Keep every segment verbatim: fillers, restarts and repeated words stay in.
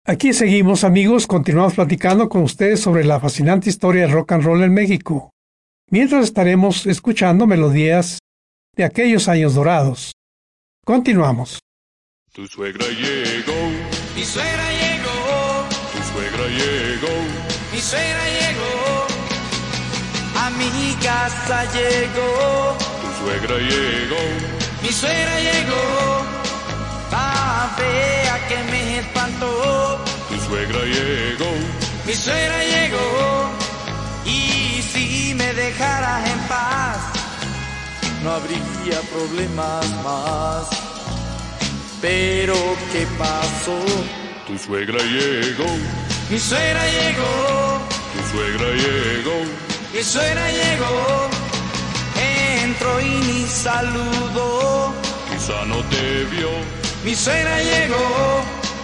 Aquí seguimos, amigos, continuamos platicando con ustedes sobre la fascinante historia del rock and roll en México, mientras estaremos escuchando melodías de aquellos años dorados. Continuamos. Tu suegra llegó, mi suegra llegó, tu suegra llegó, mi suegra llegó, a mi casa llegó, tu suegra llegó, mi suegra llegó, pa' vea que me espantó, tu suegra llegó, mi suegra llegó, y si me dejaras en paz, no habría problemas más. Pero ¿qué pasó? Tu suegra llegó, Mi suegra llegó, tu suegra llegó, mi suegra llegó, entró y ni saludó. quizá no te vio. Mi suegra llegó,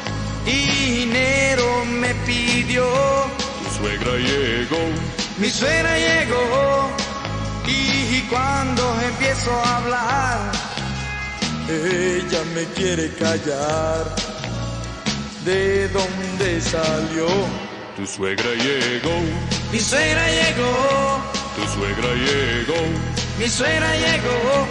dinero me pidió. Tu suegra llegó, Mi suegra llegó, y cuando empiezo a hablar, ella me quiere callar. ¿De dónde salió? tu suegra llegó, Mi suegra llegó, tu suegra llegó, mi suegra llegó.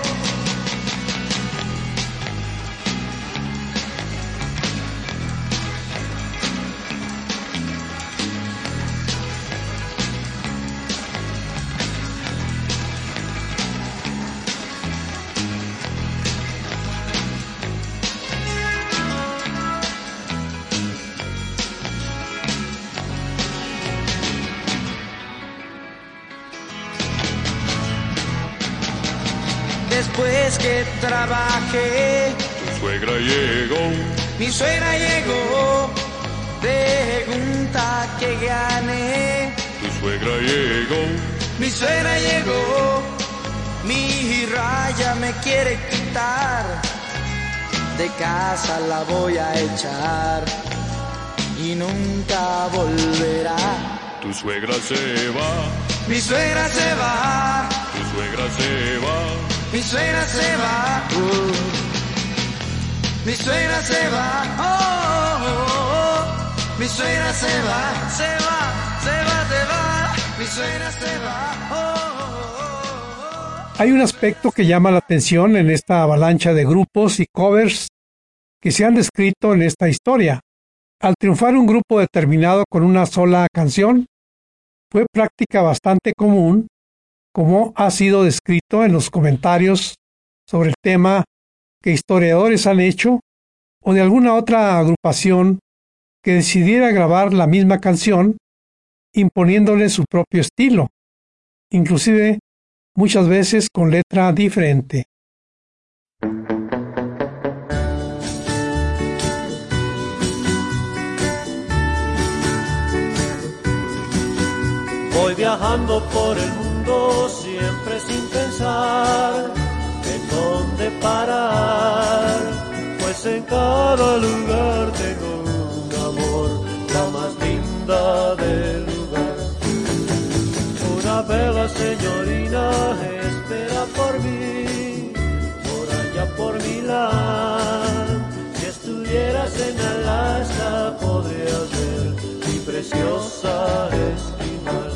Después que trabajé, tu suegra llegó, mi suegra llegó, pregunta que gané. tu suegra llegó, Mi suegra llegó, mi raya me quiere quitar, de casa la voy a echar y nunca volverá. tu suegra se va, Mi suegra se va, tu suegra se va, mi suegra se va, uh. mi suegra se va, oh, oh, oh. Mi suegra se va, se va, se va, se va, mi suegra se va, oh, oh, oh. Hay un aspecto que llama la atención en esta avalancha de grupos y covers que se han descrito en esta historia. Al triunfar un grupo determinado con una sola canción, fue práctica bastante común, como ha sido descrito en los comentarios sobre el tema que historiadores han hecho, o de alguna otra agrupación que decidiera grabar la misma canción, imponiéndole su propio estilo, inclusive muchas veces con letra diferente. Voy viajando por el mundo siempre sin pensar en dónde parar, pues en cada lugar tengo un amor, la más linda del lugar. Una bella señorina espera por mí, por allá por Milán. Si estuvieras en Alaska podrías ver mi preciosa esquimal.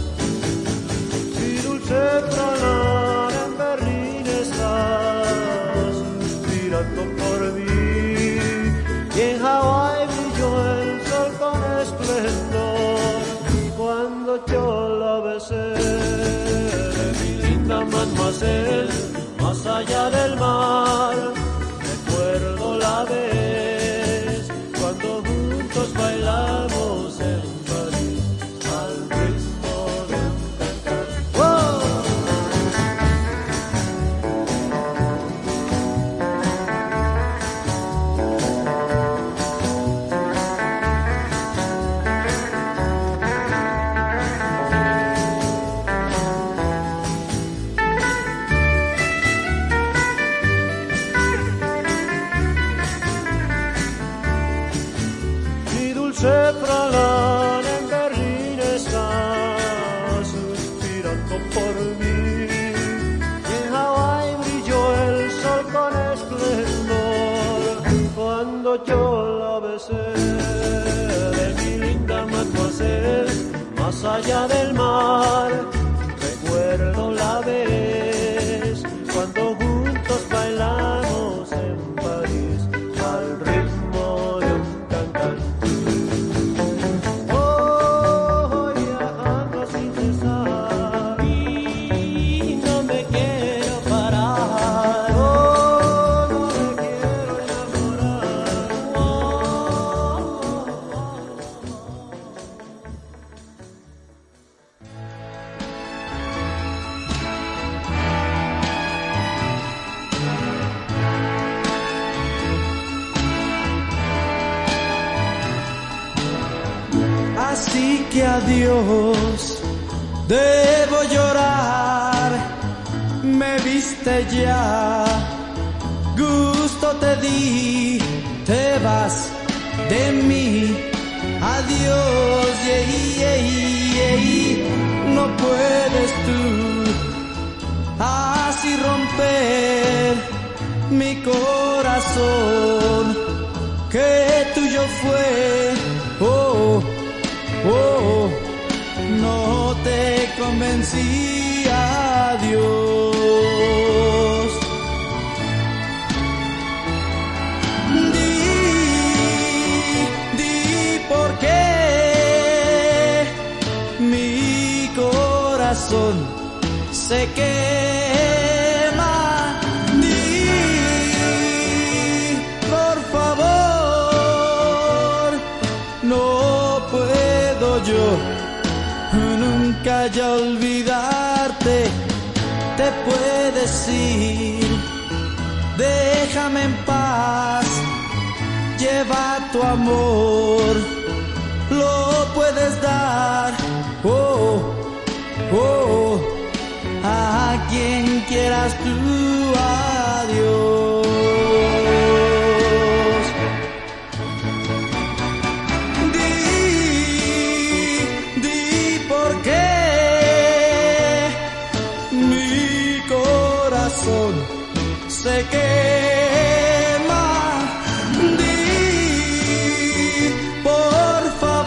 Pralar en Berlín estás suspirando por mí, y en Hawái brilló el sol con esplendor cuando yo la besé. Mi linda mademoiselle, más allá del mar, recuerdo la vez cuando juntos bailamos en París al ritmo de un cantar. ¡Wow! Mi dulce Pralar en Berlín está suspirando por mí, y en Hawái brilló el sol con esplendor cuando yo la besé. De más allá del mar. Recuerdo la vez cuando juntos bailamos en París al ritmo de un cancán. Oh, viajando sin cesar y no me quiero parar. Oh, no me quiero enamorar. Oh. Así que adiós, debo llorar, me viste ya, gusto te di, te vas de mí, adiós, yeah, yeah, yeah. No puedes tú así romper mi corazón, que tuyo fue, oh. Oh, no te convencí, adiós. Di, di por qué mi corazón se quema. Di, por favor, no puedo yo nunca ya olvidarte. Te puedes ir, déjame en paz, lleva tu amor, lo puedes dar, oh, oh, a quien quieras tú, adiós. Se quema, di, por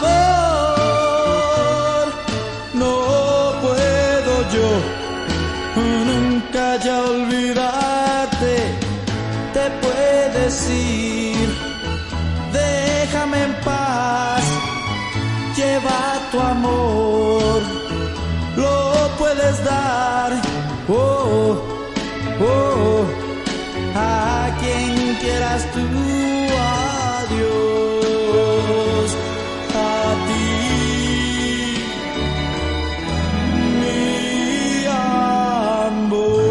favor, no puedo yo nunca ya olvidarte. Te puedes ir, déjame en paz, lleva tu amor, lo puedes dar, oh, oh, a quien quieras tú, adiós, a ti, mi amor.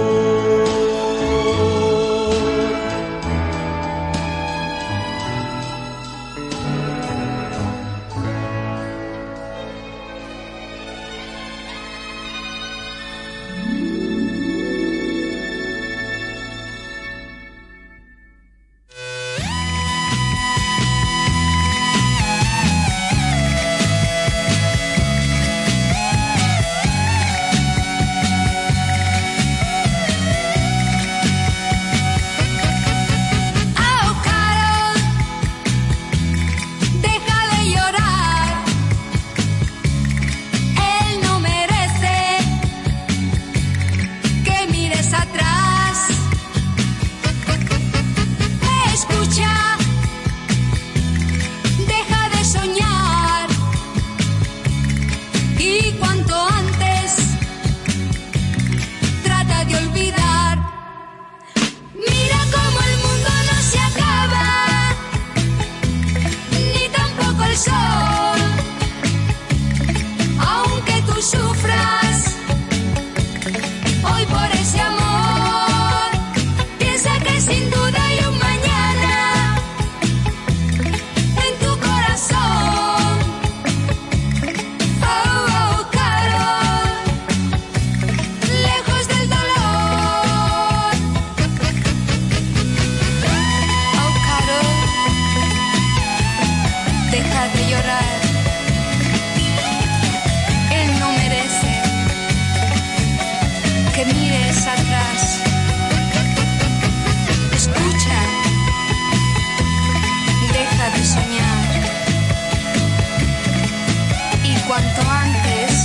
cuanto antes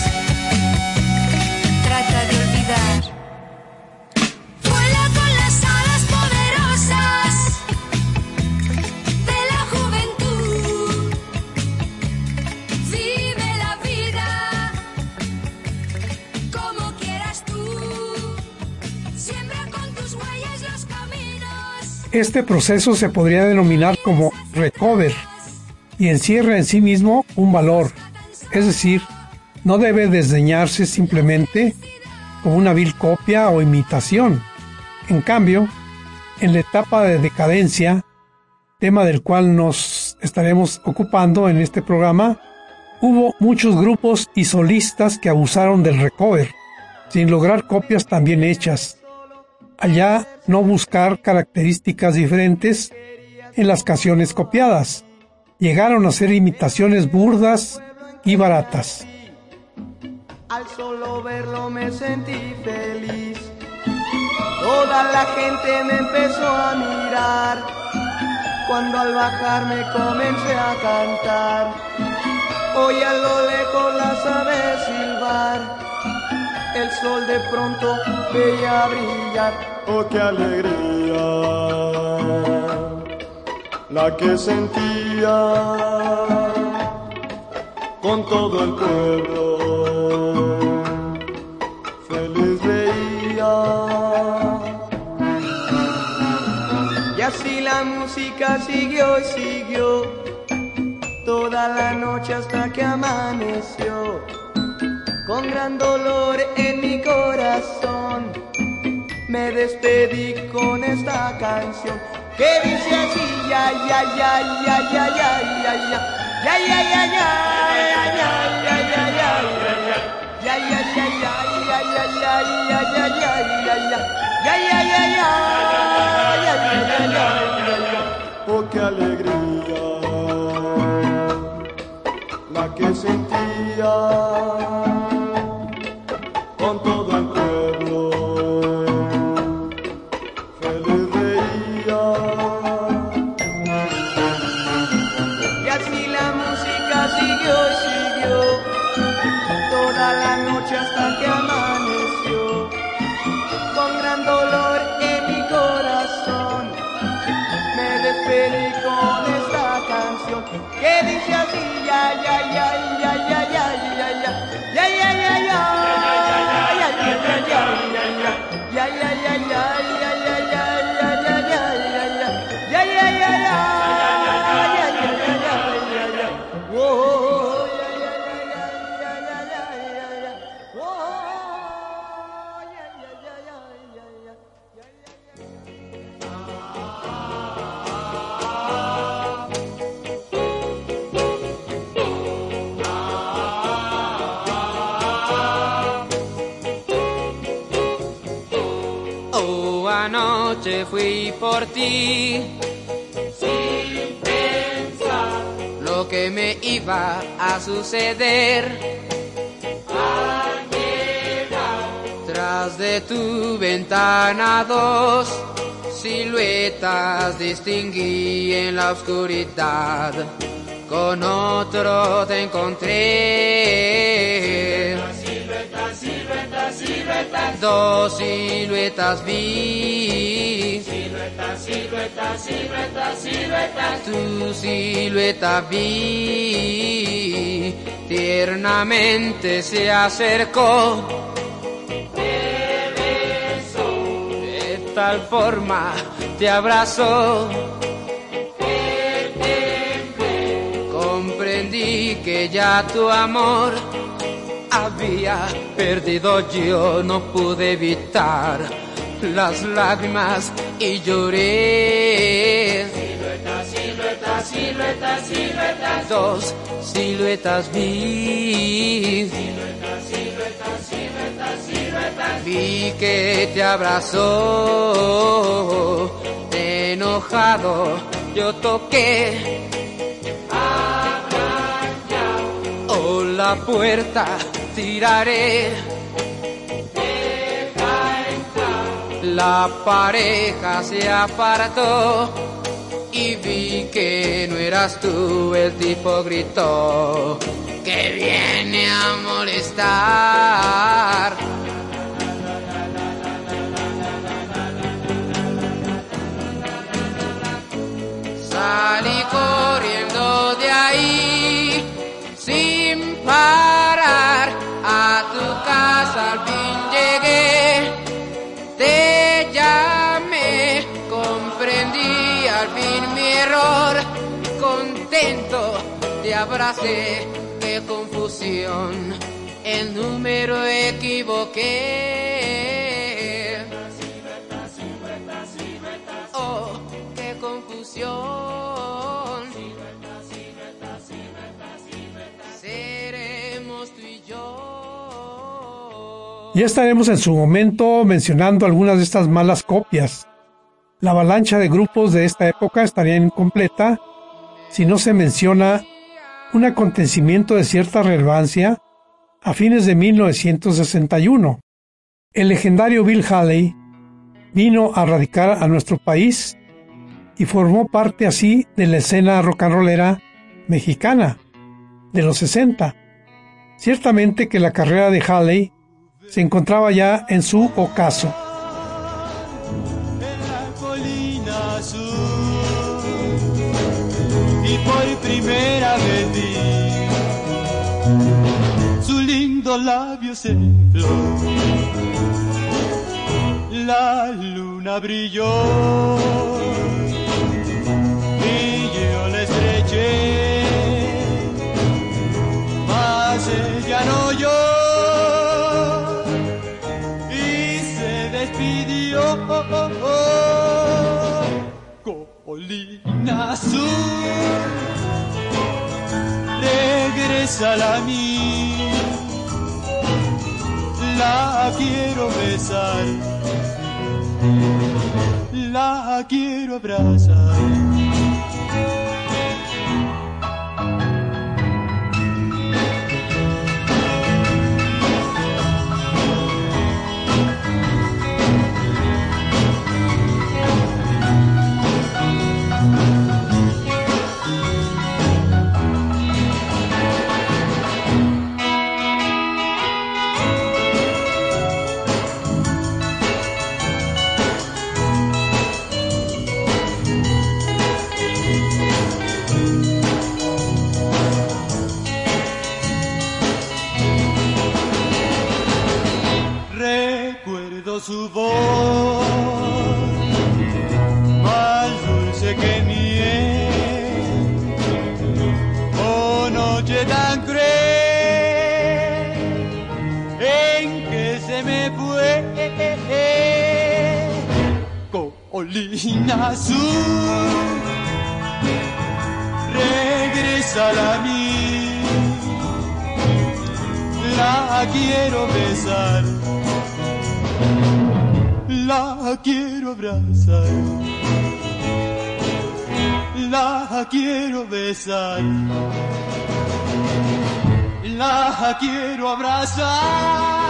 Este proceso se podría denominar como recover y encierra en sí mismo un valor, es decir, no debe desdeñarse simplemente como una vil copia o imitación. En cambio, en la etapa de decadencia, tema del cual nos estaremos ocupando en este programa, hubo muchos grupos y solistas que abusaron del recover, sin lograr copias tan bien hechas. Allá no buscar características diferentes en las canciones copiadas. Llegaron a ser imitaciones burdas y baratas. Al solo verlo me sentí feliz. Toda la gente me empezó a mirar. Cuando al bajar me comencé a cantar, hoy a lo lejos las aves silbar. El sol de pronto veía brillar. Oh, qué alegría la que sentía con todo el pueblo. Feliz veía. Y así la música siguió y siguió toda la noche hasta que amaneció. Con gran dolor en mi corazón me despedí con esta canción que dice así: ya ya ya ya ya ya ya ya ya ya ya ya ya ya ya ya ya oh, qué alegría la que sentía con todo el pueblo. Feliz veía. Y así la música siguió y siguió toda la noche hasta que amaneció. Con gran dolor en mi corazón me despedí con esta canción que dice así: ya ya ya ya ya ya ya ya ya ya ya ya ya ya ya Anoche fui por ti sin pensar lo que me iba a suceder. Al llegar tras de tu ventana dos siluetas distinguí en la oscuridad. Con otro te encontré. siluetas, siluetas, siluetas, Dos siluetas vi. siluetas, siluetas, siluetas, siluetas. Tu silueta vi. Tiernamente se acercó. Te besó, De tal forma te abrazó. te temblé. Comprendí que ya tu amor había perdido. Yo no pude evitar las lágrimas y lloré. Siluetas, siluetas, siluetas, siluetas. Dos siluetas vi. Siluetas, siluetas, siluetas, siluetas. Vi que te abrazó. Enojado yo toqué. Oh, la puerta tiraré. La pareja se apartó y vi que no eras tú. El tipo gritó que viene a molestar. Salí corriendo de ahí sin parar. A tu casa al fin llegué. Te llamé, comprendí momento te abracé, qué confusión, el número equivoqué. Oh, qué confusión. Seremos tú y yo. Ya estaremos en su momento mencionando algunas de estas malas copias. La avalancha de grupos de esta época estaría incompleta si no se menciona un acontecimiento de cierta relevancia a fines de mil novecientos sesenta y uno. El legendario Bill Haley vino a radicar a nuestro país y formó parte así de la escena rock and rollera mexicana de los sesenta. Ciertamente que la carrera de Haley se encontraba ya en su ocaso. En la colina azul, y por primera vez vi su lindo labios en flor. La luna brilló y yo la estreché, mas ella no oyó y se despidió. Colina azul, regresa a mí, la quiero besar, la quiero abrazar. Su voz más dulce que miel, oh noche tan cruel en que se me fue. Colina azul, regresa a mí, la quiero besar, la quiero abrazar, la quiero besar, la quiero abrazar.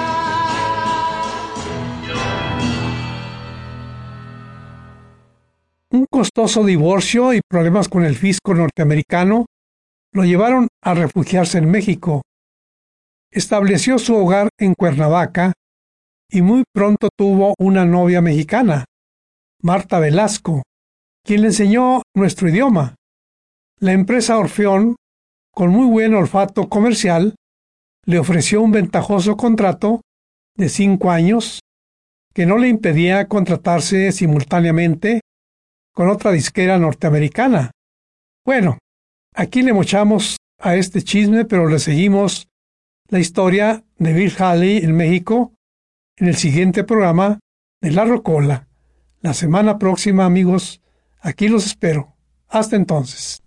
Un costoso divorcio y problemas con el fisco norteamericano lo llevaron a refugiarse en México. Estableció su hogar en Cuernavaca y muy pronto tuvo una novia mexicana, Marta Velasco, quien le enseñó nuestro idioma. La empresa Orfeón, con muy buen olfato comercial, le ofreció un ventajoso contrato de cinco años que no le impedía contratarse simultáneamente con otra disquera norteamericana. Bueno, aquí le mochamos a este chisme, pero le seguimos la historia de Bill Haley en México en el siguiente programa de La Rocola. La semana próxima, amigos, aquí los espero. Hasta entonces.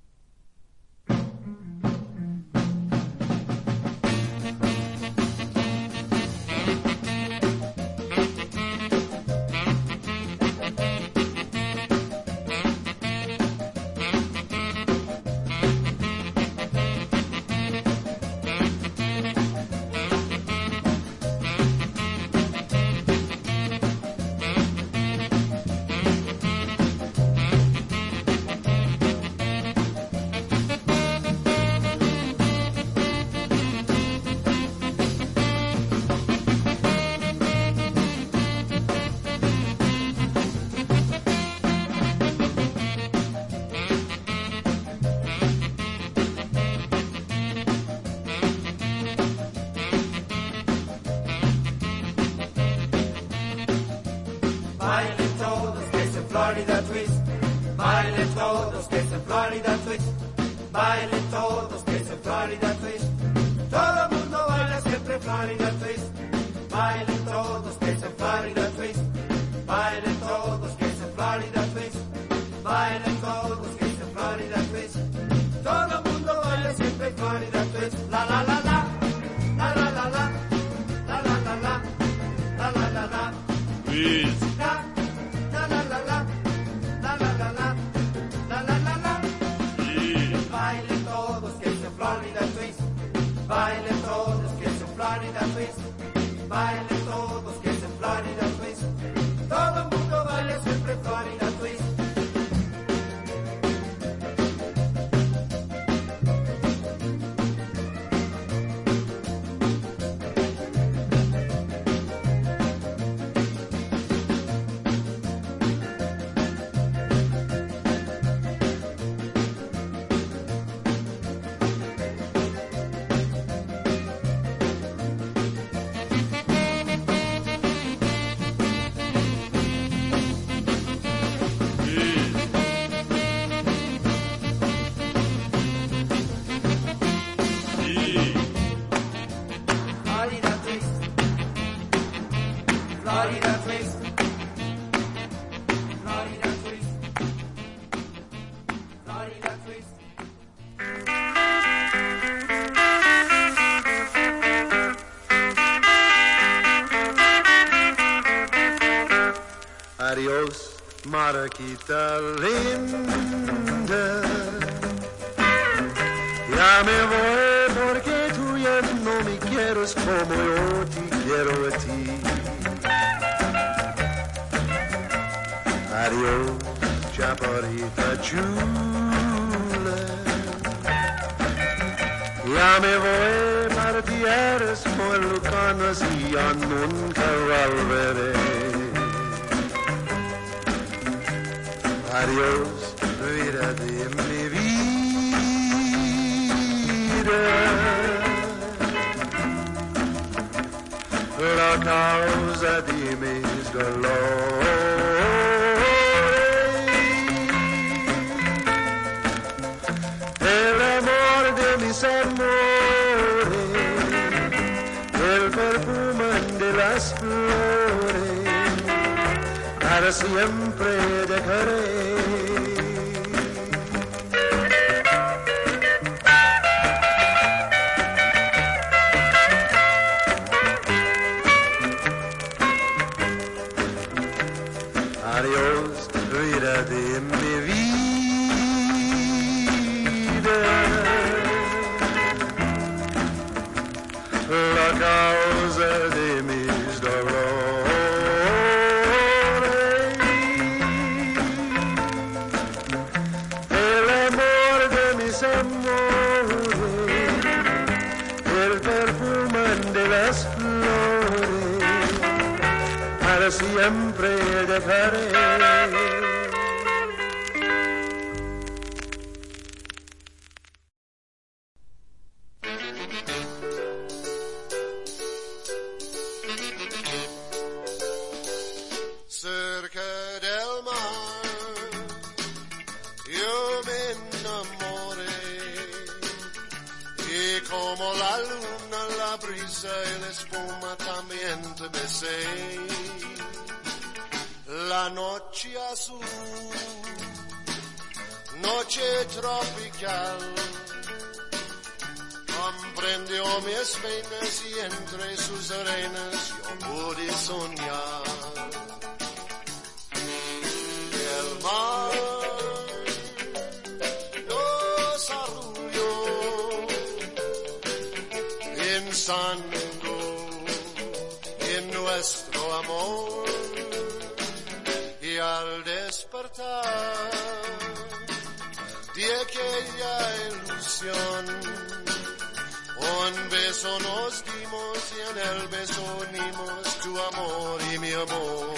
Florida twist, baile todos que es en Florida twist, baile Bailen todos, que es el Florida Twist. Todo el mundo baila siempre Florida Twist. Bailen todos, que es el Florida Twist. Bailen todos, que es el Florida Twist. Bailen todos, que es el Florida Twist. Todo el mundo baila siempre Florida Twist. La la la la, la la la la, la la la la, la la la la. Twist. La la la la la, la la la la, la la la la. Bailen todos, que es el Florida Twist. Bailen todos, que es el Florida Twist. Bailen todos, que es el Florida Twist. Todo el mundo baila siempre Florida Twist. Adiós, Mariquita linda. Ya me voy porque tú ya no me quieres como yo te quiero a ti. Adiós, chaparrita chula. Ya me voy para tierras muy lejanas y ya nunca volveré. Adiós, vida de mi vida, la causa de mis dolores. El amor de mis amores, el perfume de las flores, para siempre dejaré. Adiós, vida de mi vida, la causa de mis dolores, el amor de mis amores, el perfume de las flores, para siempre dejaré. Cerca del mar yo me enamoré y como la luna, la brisa y la espuma también te besé. La noche azul, noche tropical, comprendió mis penas y entre sus arenas yo pude soñar. El mar nos arrulló pensando en nuestro amor. Y al despertar de aquella ilusión, un beso nos dimos y en el beso unimos tu amor y mi amor.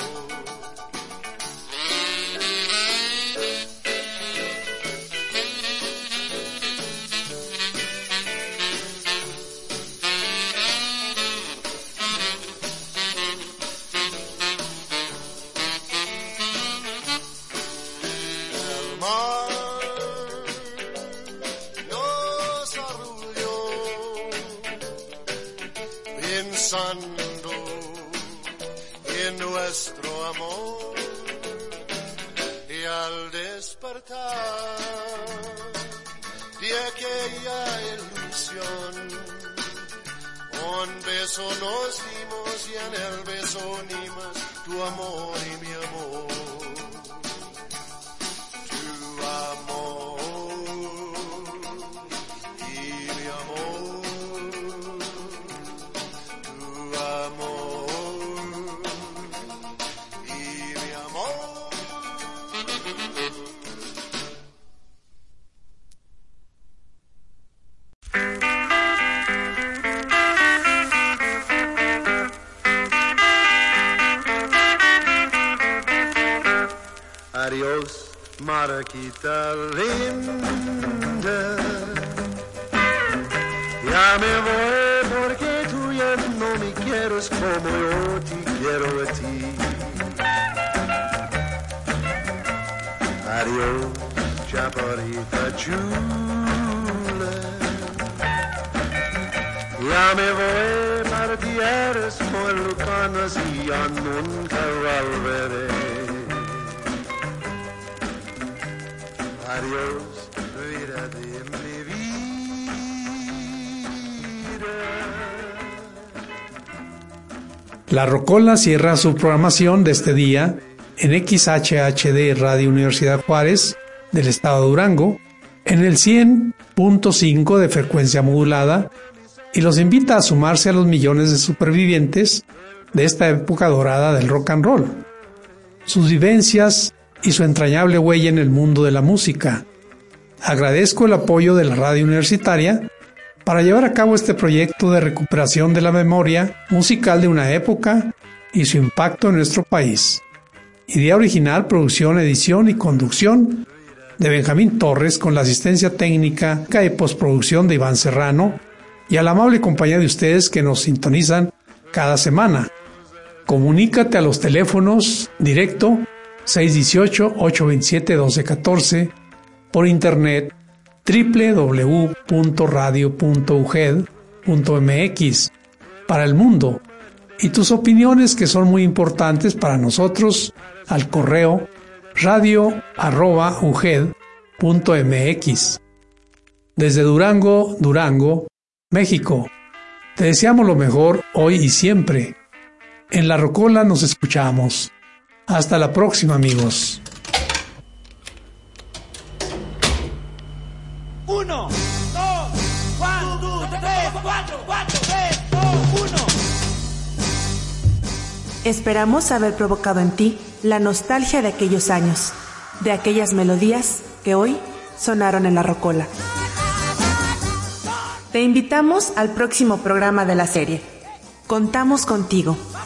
El mar desarrullo, pensando en nuestro amor, y al despertar de aquella ilusión, un beso nos dimos y en el beso unimos tu amor y mi amor. Tu amor y mi amor. Tu amor y mi amor. Adiós, Mariquita linda. Ya me voy porque tú ya no me quieres como yo te quiero a ti. Adiós, chaparrita chula. Ya me voy para tierras muy lejanas y ya nunca volveré. Adiós, vida de mi vida. La Rocola cierra su programación de este día en X H H D Radio Universidad Juárez del estado de Durango, en el cien punto cinco de frecuencia modulada, y los invita a sumarse a los millones de supervivientes de esta época dorada del rock and roll. Sus vivencias y su entrañable huella en el mundo de la música. Agradezco el apoyo de la radio universitaria para llevar a cabo este proyecto de recuperación de la memoria musical de una época y su impacto en nuestro país. Idea original, producción, edición y conducción de Benjamín Torres, con la asistencia técnica y postproducción de Iván Serrano, y a la amable compañía de ustedes que nos sintonizan cada semana. Comunícate a los teléfonos directo seis uno ocho, ocho dos siete, uno dos uno cuatro, por internet doble u doble u doble u punto radio punto u g e d punto m x para el mundo, y tus opiniones, que son muy importantes para nosotros, al correo radio arroba u g e d punto m x. Desde Durango, Durango, México, te deseamos lo mejor hoy y siempre. En La Rocola nos escuchamos. Hasta la próxima, amigos. Uno, dos, one, two, tres, cuatro, cuatro, tres, dos, uno. Esperamos haber provocado en ti la nostalgia de aquellos años, de aquellas melodías que hoy sonaron en La Rocola. Te invitamos al próximo programa de la serie. Contamos contigo.